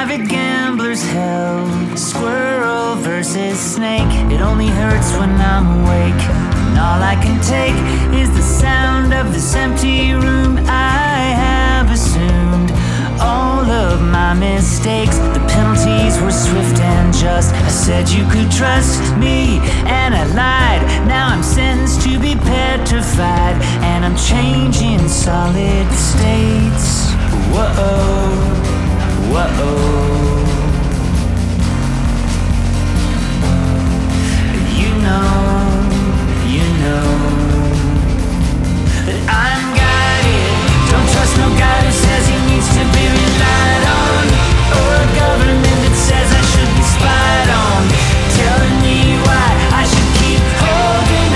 private gambler's hell. Squirrel versus snake. It only hurts when I'm awake, and all I can take is the sound of this empty room. I have assumed all of my mistakes. The penalties were swift and just. I said you could trust me, and I lied. Now I'm sentenced to be petrified, and I'm changing solid states. Whoa, whoa. You know that I'm guided. Don't trust no guy who says he needs to be relied on, or a government that says I should be spied on, telling me why I should keep holding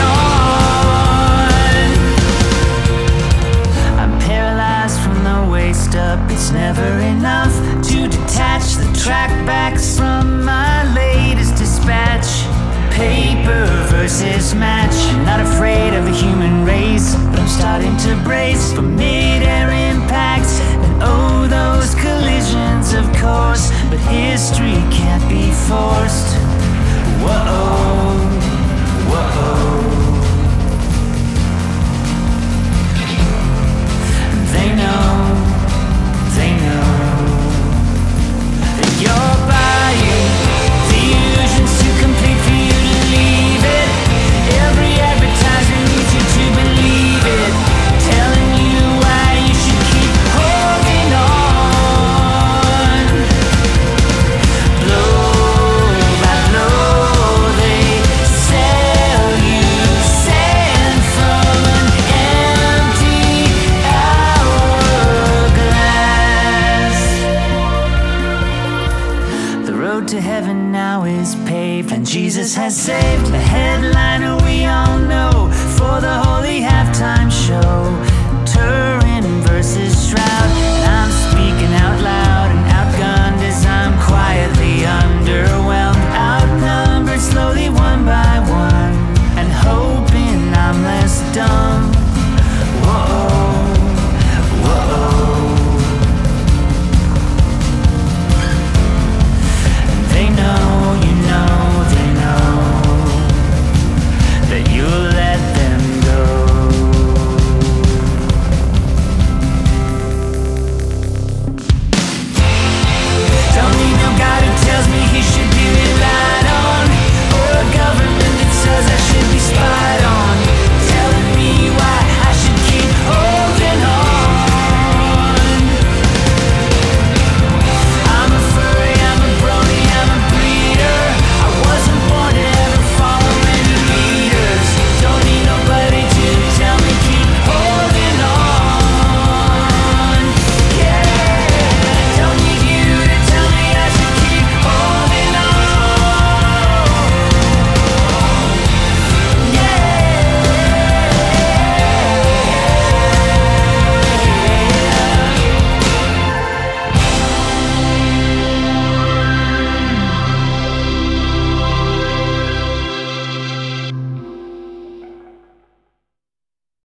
on. I'm paralyzed from the waist up. It's never enough to detach the track backs from my latest dispatch. Paper versus match. I'm not afraid of the human race, but I'm starting to brace for mid-air impacts. And oh, those collisions, of course, but history can't be forced. Whoa, whoa. They know that you're buying the illusions too complete for you to leave it. Every advertiser needs you to believe it, telling you why you should keep holding on. Blow by blow, they sell you sand from an empty hourglass. The road to heaven now is paved, and Jesus has saved the headliner we all know for the holy halftime show.